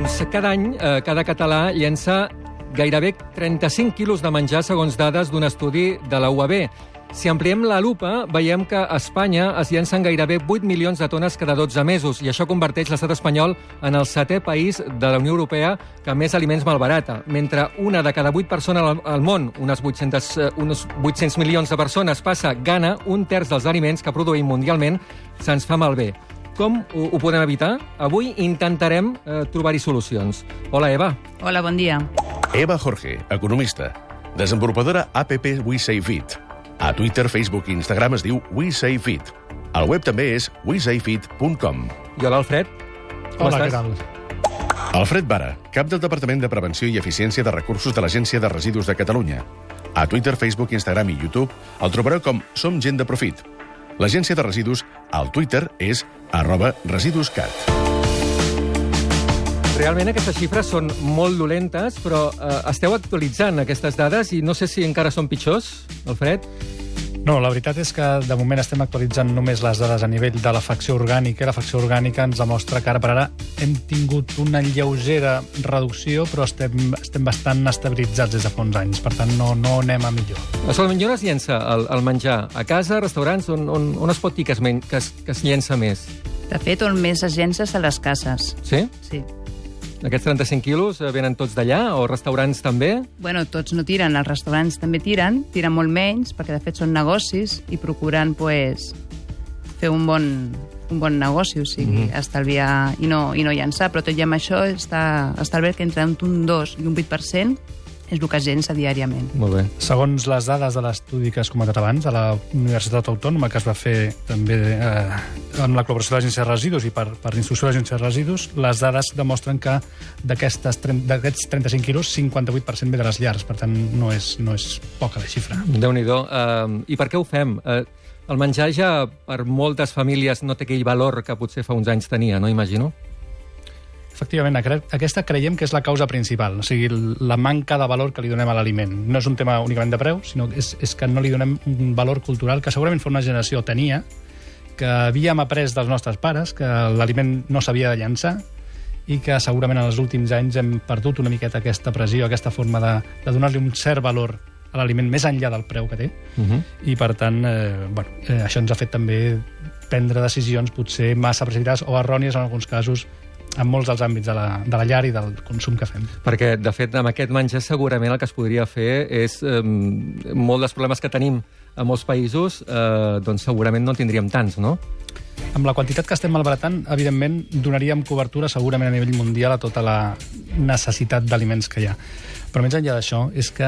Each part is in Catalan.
Doncs cada any, cada català llença gairebé 35 quilos de menjar, segons dades d'un estudi de la UAB. Si ampliem la lupa, veiem que a Espanya es llencen gairebé 8 milions de tones cada 12 mesos, i això converteix l'estat espanyol en el 7è país de la Unió Europea que més aliments malbarata. Mentre una de cada 8 persones al món, uns 800 milions de persones, passa gana un terç dels aliments que produïm mundialment, se'ns fa malbé. Com ho podem evitar? Avui intentarem trobar-hi solucions. Hola, Eva. Hola, bon dia. Eva Jorge, economista, desenvolupadora app WeSaveIt. A Twitter, Facebook i Instagram es diu WeSaveIt. El web també és wesaveit.com. I hola, Alfred. Com Hola, estàs? què tal? Alfred Vara, cap del Departament de Prevenció i Eficiència de Recursos de l'Agència de Residus de Catalunya. A Twitter, Facebook, Instagram i YouTube el trobareu com Som Gent de Profit. L'Agència de Residus, al Twitter, és @residuscat. Realment aquestes xifres són molt dolentes, però esteu actualitzant aquestes dades i no sé si encara són pitjors, Alfred? No, la veritat és que de moment estem actualitzant només les dades a nivell de la facció orgànica, i la facció orgànica ens demostra que ara per ara hem tingut una lleugera reducció, però estem bastant estabilitzats des de fa uns anys, per tant no anem a millor. On es llença el menjar? A casa, a restaurants? On es pot dir que es llença més? De fet, on més es llença és a les cases. Sí? Sí. Aquests 35 quilos venen tots d'allà, o restaurants també? Bueno, tots no tiren, els restaurants també tiren molt menys, perquè de fet són negocis i procuren fer un bon negoci, o sigui, estalviar i no llençar, però tot i amb això està bé que entre un 2 i un 8% és el que es llença diàriament. Molt bé. Segons les dades de l'estudi que has comentat abans, de la Universitat Autònoma, que es va fer també amb la col·laboració de l'Agència de Residus i per instrucció de l'Agència de Residus, les dades demostren que d'aquests 35 quilos, 58% ve de les llars, per tant no és poca la xifra. Déu-n'hi-do. I per què ho fem? El menjar ja per moltes famílies no té aquell valor que potser fa uns anys tenia, no imagino? Efectivament, aquesta creiem que és la causa principal, o sigui, la manca de valor que li donem a l'aliment. No és un tema únicament de preu, sinó que és que no li donem un valor cultural que segurament fa una generació tenia, que havíem après dels nostres pares, que l'aliment no s'havia de llançar, i que segurament en els últims anys hem perdut una miqueta aquesta pressió, aquesta forma de donar-li un cert valor a l'aliment més enllà del preu que té. I, per tant, això ens ha fet també prendre decisions potser massa precipitades o errònies en alguns casos, en molts dels àmbits de la llar i del consum que fem. Perquè, de fet, amb aquest menjar segurament el que es podria fer és molts dels problemes que tenim a molts països, doncs segurament no en tindríem tants, no? Amb la quantitat que estem malbaratant, evidentment, donaríem cobertura segurament a nivell mundial a tota la necessitat d'aliments que hi ha. Però més enllà d'això, és que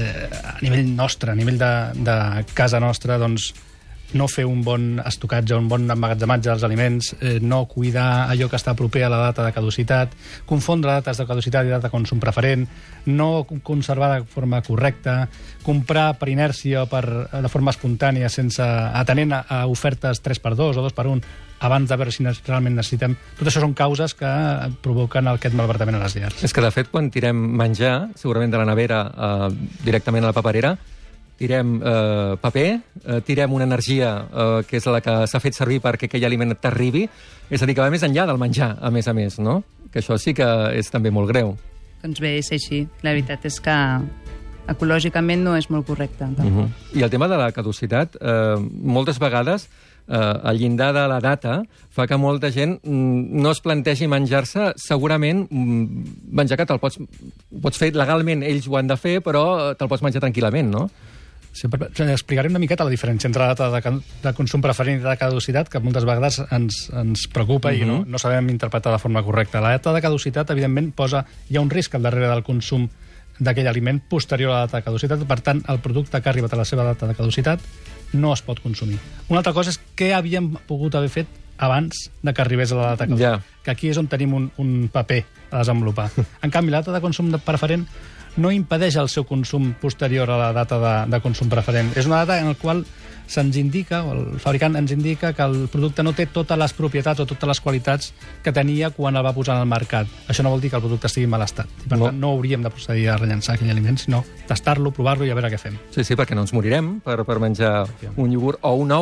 a nivell nostre, a nivell de casa nostra, doncs, no fer un bon estocatge, un bon emmagatzematge dels aliments, no cuidar allò que està proper a la data de caducitat, confondre dates de caducitat i data de consum preferent, no conservar de forma correcta, comprar per inèrcia o de forma espontània, atenent a ofertes 3x2 o 2x1, abans de veure si realment necessitem. Tot això són causes que provoquen aquest malbaratament a les llars. És que, de fet, quan tirem menjar, segurament de la nevera directament a la paperera, tirem paper, tirem una energia que és la que s'ha fet servir perquè aquell aliment t'arribi, és a dir, que va més enllà del menjar, a més, no? Que això sí que és també molt greu. Doncs bé, és així. La veritat és que ecològicament no és molt correcte. I el tema de la caducitat, moltes vegades el llindar de la data fa que molta gent no es plantegi menjar-se, segurament menjar que te'l pots fer legalment, ells ho han de fer, però te'l pots menjar tranquil·lament, no? Sí, explicarem una miqueta la diferència entre la data de consum preferent i de caducitat, que moltes vegades ens preocupa i no sabem interpretar de forma correcta. La data de caducitat, evidentment, hi ha un risc al darrere del consum d'aquell aliment posterior a la data de caducitat, per tant, el producte que ha arribat a la seva data de caducitat no es pot consumir. Una altra cosa és què havíem pogut haver fet abans de que arribés a la data de caducitat, que aquí és on tenim un paper a desenvolupar. En canvi, la data de consum preferent no impedeix el seu consum posterior a la data de consum preferent. És una data en la qual se'ns indica, o el fabricant ens indica, que el producte no té totes les propietats o totes les qualitats que tenia quan el va posar al mercat. Això no vol dir que el producte estigui en mal estat. I per tant, no hauríem de procedir a rellençar aquell aliment, sinó tastar-lo, provar-lo i a veure què fem. Sí, perquè no ens morirem per menjar un iogurt o un ou.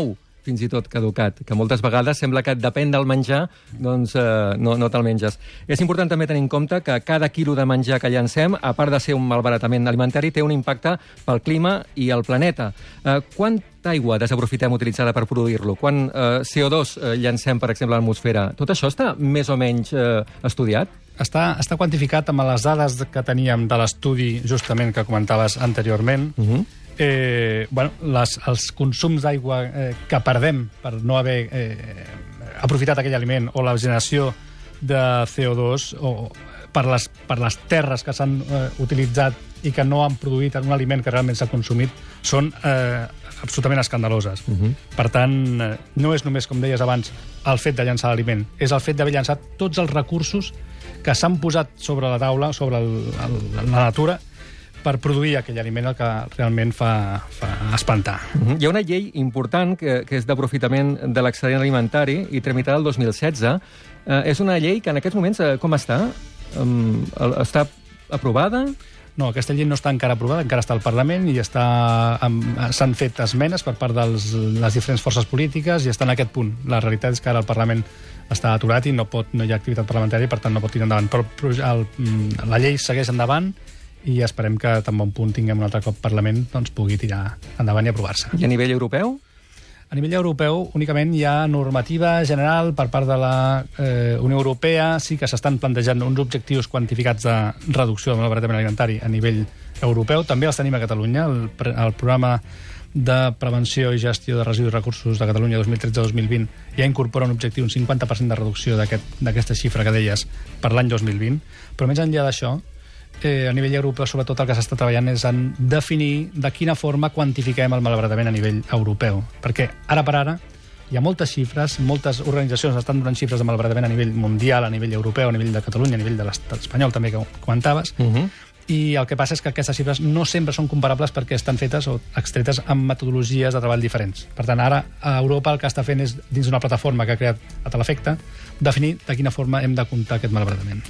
fins i tot caducat, que moltes vegades sembla que depèn del menjar, doncs no te'l menges. És important també tenir en compte que cada quilo de menjar que llancem, a part de ser un malbaratament alimentari, té un impacte pel clima i el planeta. Quanta aigua desaprofitem utilitzada per produir-lo? Quant CO2 llancem, per exemple, a l'atmosfera? Tot això està més o menys estudiat? Està quantificat amb les dades que teníem de l'estudi justament que comentaves anteriorment. Els consums d'aigua que perdem per no haver aprofitat aquell aliment o la generació de CO2 o per les terres que s'han utilitzat i que no han produït un aliment que realment s'ha consumit són absolutament escandaloses. Per tant, no és només, com deies abans, el fet de llançar l'aliment, és el fet d'haver llançat tots els recursos que s'han posat sobre la taula, sobre la natura, per produir aquell aliment el que realment fa espantar. Hi ha una llei important que és d'aprofitament de l'excedent alimentari i tramitada el 2016. És una llei que en aquests moments com està? Està aprovada? No, aquesta llei no està encara aprovada, encara està al Parlament i s'han fet esmenes per part de les diferents forces polítiques i està en aquest punt. La realitat és que ara el Parlament està aturat i no hi ha activitat parlamentària i per tant no pot tirar endavant. Però la llei segueix endavant i esperem que tan bon punt tinguem un altre cop Parlament doncs pugui tirar endavant i aprovar-se. I a nivell europeu? A nivell europeu únicament hi ha normativa general per part de la Unió Europea. Sí que s'estan plantejant uns objectius quantificats de reducció del malbaratament alimentari a nivell europeu. També els tenim a Catalunya. El programa de prevenció i gestió de residus i recursos de Catalunya 2013-2020 ja incorpora un objectiu, un 50% de reducció d'aquesta xifra que deies per l'any 2020. Però més enllà d'això, a nivell europeu, sobretot el que s'està treballant és en definir de quina forma quantifiquem el malbaratament a nivell europeu. Perquè ara per ara hi ha moltes xifres, moltes organitzacions estan donant xifres de malbaratament a nivell mundial, a nivell europeu, a nivell de Catalunya, a nivell de l'estat espanyol també, que comentaves, i el que passa és que aquestes xifres no sempre són comparables perquè estan fetes o extretes amb metodologies de treball diferents. Per tant, ara a Europa el que està fent és, dins d'una plataforma que ha creat a tal efecte, definir de quina forma hem de comptar aquest malbaratament.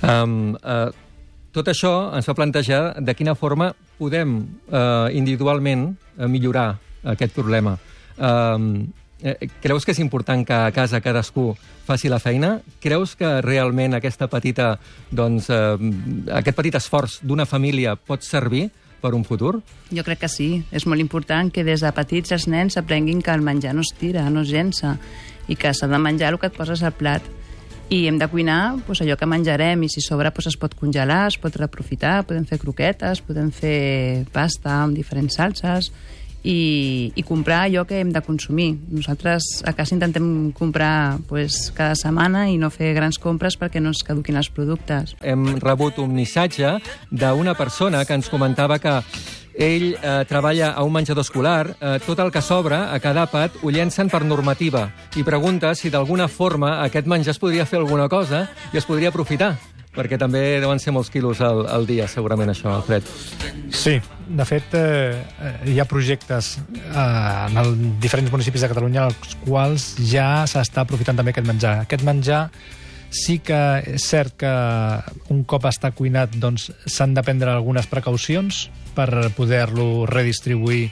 Tot això ens fa plantejar de quina forma podem individualment millorar aquest problema. Creus que és important que a casa cadascú faci la feina? Creus que realment aquest petit esforç d'una família pot servir per un futur? Jo crec que sí. És molt important que des de petits els nens aprenguin que el menjar no es tira, no es llença, i que s'ha de menjar el que et poses al plat. I hem de cuinar allò que menjarem, i si sobra es pot congelar, es pot reaprofitar, podem fer croquetes, podem fer pasta amb diferents salses i comprar allò que hem de consumir. Nosaltres a casa intentem comprar cada setmana i no fer grans compres perquè no es caduquin els productes. Hem rebut un missatge d'una persona que ens comentava que ell treballa a un menjador escolar, tot el que sobra a cada àpat ho llencen per normativa i pregunta si d'alguna forma aquest menjar es podria fer alguna cosa i es podria aprofitar, perquè també deuen ser molts quilos al dia, segurament, això, Alfred. Sí, de fet, hi ha projectes en diferents municipis de Catalunya als quals ja s'està aprofitant també aquest menjar. Aquest menjar sí que és cert que un cop està cuinat doncs s'han de prendre algunes precaucions per poder-lo redistribuir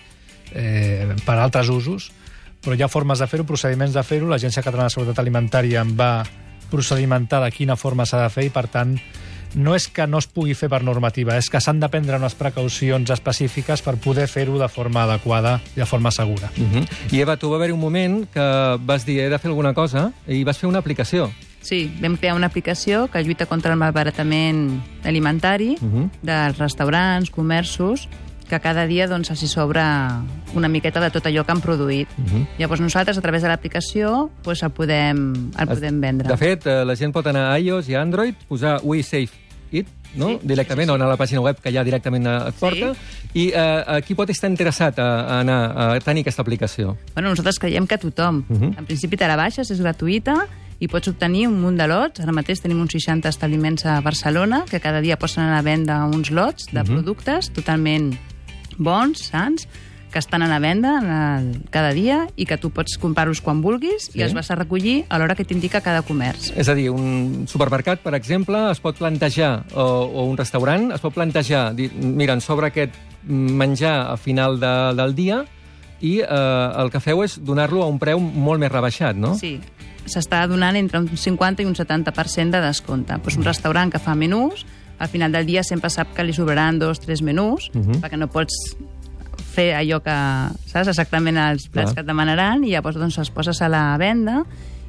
per altres usos, però hi ha formes de fer-ho, procediments de fer-ho. L'Agència Catalana de Seguretat Alimentària en va procedimentar de quina forma s'ha de fer i, per tant, no és que no es pugui fer per normativa, és que s'han de prendre unes precaucions específiques per poder fer-ho de forma adequada i de forma segura. I, Eva, tu va haver un moment que vas dir he de fer alguna cosa i vas fer una aplicació. Sí, vam crear una aplicació que lluita contra el malbaratament alimentari dels restaurants, comerços, que cada dia s'hi sobra una miqueta de tot allò que han produït. Llavors nosaltres, a través de l'aplicació, el podem vendre. De fet, la gent pot anar a iOS i a Android, posar We Save It, no? Directament, o anar a la pàgina web que ja directament et porta. I qui pot estar interessat a anar a tenir aquesta aplicació? Bueno, nosaltres creiem que tothom. En principi te la baixes, és gratuïta, i pots obtenir un munt de lots. Ara mateix tenim uns 60 establiments a Barcelona que cada dia posen a la venda uns lots de productes totalment bons, sans, que estan a la venda cada dia i que tu pots comprar-los quan vulguis i els vas a recollir a l'hora que t'indica cada comerç. És a dir, un supermercat, per exemple, es pot plantejar, o un restaurant, es pot plantejar, dir, mira, ens sobra aquest menjar a final del dia, i el que feu és donar-lo a un preu molt més rebaixat, no? Sí, s'està donant entre un 50 i un 70% de descompte. Pues un restaurant que fa menús, al final del dia sempre sap que li sobraran 2 o 3 menús, perquè no pots fer allò que, saps, exactament els plats que et demanaran, i llavors doncs els poses a la venda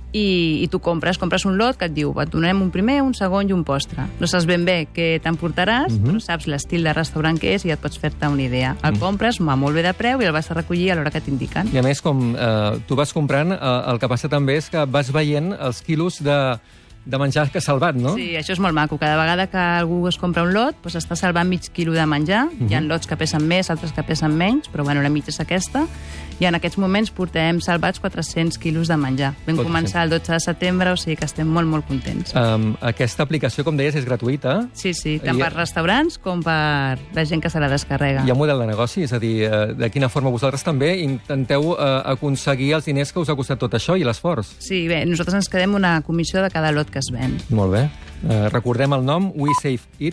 i tu compres un lot que et diu et donem un primer, un segon i un postre. No saps ben bé què t'emportaràs, però saps l'estil de restaurant que és i ja et pots fer-te una idea. El compres, va molt bé de preu i el vas a recollir a l'hora que t'indiquen. I a més, com tu vas comprant, el que passa també és que vas veient els quilos de menjar que has salvat, no? Sí, això és molt maco. Cada vegada que algú es compra un lot, doncs està salvant mig quilo de menjar. Hi ha lots que pesen més, altres que pesen menys, però bueno, la mitja és aquesta. I en aquests moments portem salvats 400 quilos de menjar. Vam començar el 12 de setembre, o sigui que estem molt, molt contents. Aquesta aplicació, com deies, és gratuïta. Sí, tant per restaurants com per la gent que se la descarrega. Hi ha un model de negoci? És a dir, de quina forma vosaltres també intenteu aconseguir els diners que us ha costat tot això i l'esforç? Sí, bé, nosaltres ens quedem una comissió de cada lot que es ven. Molt bé. Recordem el nom, We Save It,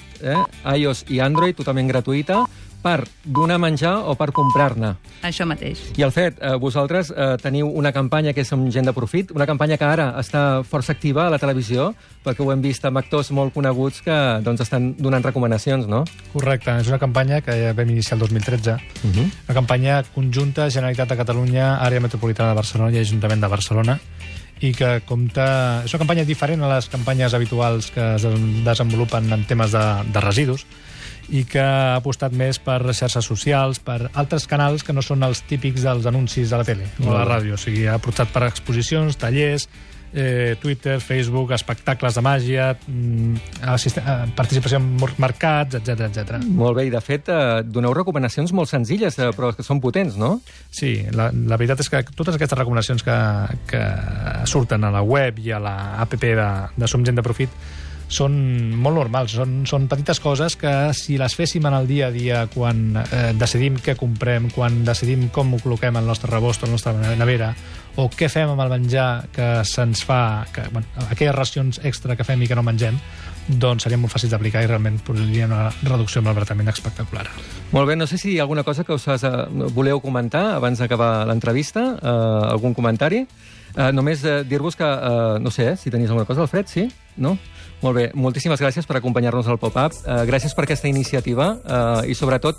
iOS i Android, totalment gratuïta, per donar menjar o per comprar-ne. Això mateix. I Alfred, vosaltres teniu una campanya que és Som Gent de Profit, una campanya que ara està força activa a la televisió, perquè ho hem vist amb actors molt coneguts que doncs, estan donant recomanacions, no? Correcte, és una campanya que ja vam iniciar el 2013, una campanya conjunta Generalitat de Catalunya, Àrea Metropolitana de Barcelona i Ajuntament de Barcelona, i que compta... És una campanya diferent a les campanyes habituals que es desenvolupen en temes de residus, i que ha apostat més per xarxes socials, per altres canals que no són els típics dels anuncis a la tele o a la ràdio. O sigui, ha apostat per exposicions, tallers, Twitter, Facebook, espectacles de màgia, participació en mercats, etc. Molt bé, i de fet doneu recomanacions molt senzilles, però que són potents, no? Sí, la veritat és que totes aquestes recomanacions que surten a la web i a la app de Som Gent de Profit són molt normals, són petites coses que si les féssim en el dia a dia quan decidim què comprem, quan decidim com ho col·loquem al nostre rebost o a la nostra nevera, o què fem amb el menjar que se'ns fa, aquelles racions extra que fem i que no mengem, doncs serien molt fàcils d'aplicar i realment produiria una reducció en malbaratament espectacular. Molt bé, no sé si hi ha alguna cosa que us voleu comentar abans d'acabar l'entrevista, algun comentari? Només dir-vos que, no sé, si tenies alguna cosa, Alfred, sí? No? Molt bé, moltíssimes gràcies per acompanyar-nos al Pop-Up, gràcies per aquesta iniciativa i sobretot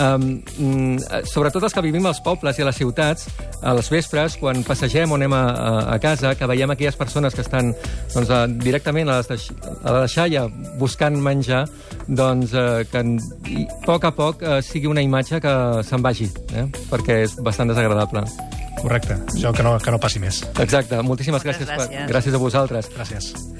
els que vivim als pobles i a les ciutats, a les vespres, quan passegem o anem a casa, que veiem aquelles persones que estan directament a la deixalla buscant menjar, doncs que a poc sigui una imatge que se'n vagi, perquè és bastant desagradable. Correcte, això que no passi més. Exacte, moltíssimes gràcies a vosaltres. Gràcies.